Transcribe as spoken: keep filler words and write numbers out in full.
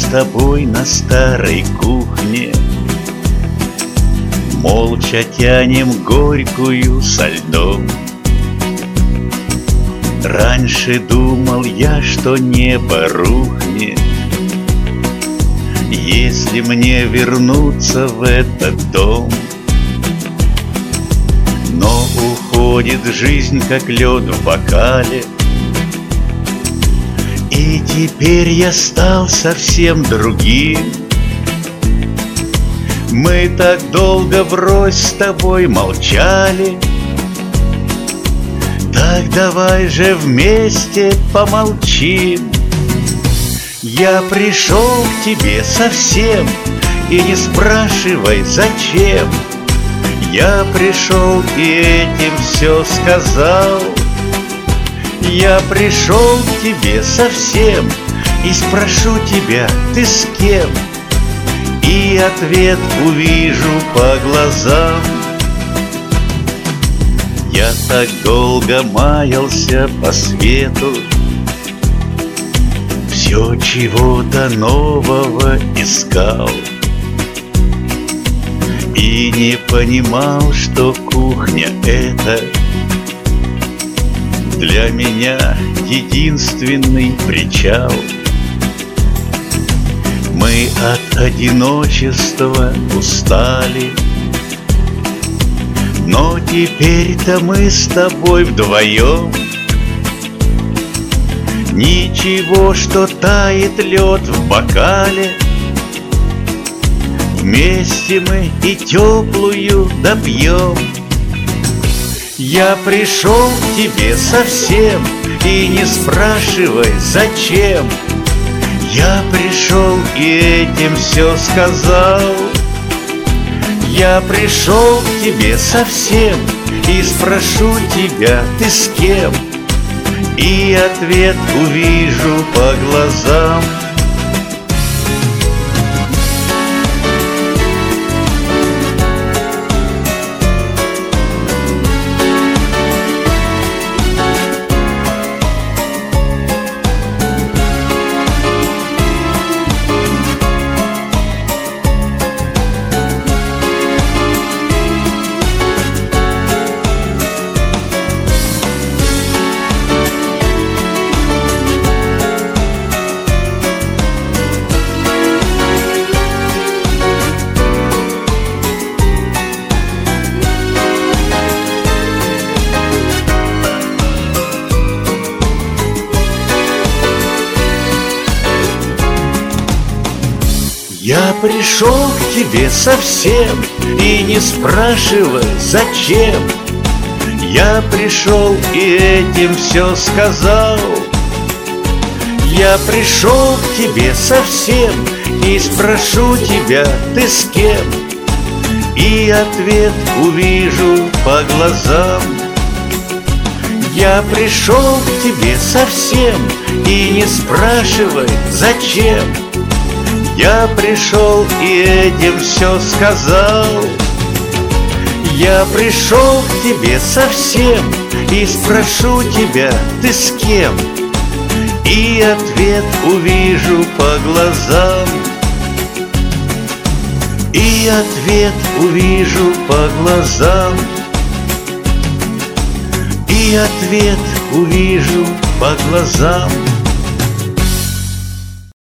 тобой на старой кухне, молча тянем горькую со льдом. Раньше думал я, что небо рухнет, если мне вернуться в этот дом. Но уходит жизнь, как лед в бокале, и теперь я стал совсем другим. Мы так долго врозь с тобой молчали, так давай же вместе помолчим. Я пришел к тебе совсем, и не спрашивай, зачем. Я пришел и этим все сказал. Я пришел к тебе совсем, и спрошу тебя, ты с кем? И ответ увижу по глазам. Я так долго маялся по свету, все чего-то нового искал, и не понимал, что кухня — это для меня единственный причал. Мы от одиночества устали, но теперь-то мы с тобой вдвоем. Ничего, что тает лед в бокале, вместе мы и теплую допьем. Я пришел к тебе совсем, и не спрашивай, зачем. Я пришел и этим все сказал. Я пришел к тебе совсем, и спрошу тебя, ты с кем? И ответ увижу по глазам. Я пришел к тебе совсем, и не спрашивай, зачем. Я пришел и этим все сказал. Я пришел к тебе совсем, и спрошу тебя, ты с кем? И ответ увижу по глазам. Я пришел к тебе совсем, и не спрашивай, зачем. Я пришел и этим все сказал. Я пришел к тебе совсем, и спрошу тебя, ты с кем? И ответ увижу по глазам. И ответ увижу по глазам. И ответ увижу по глазам.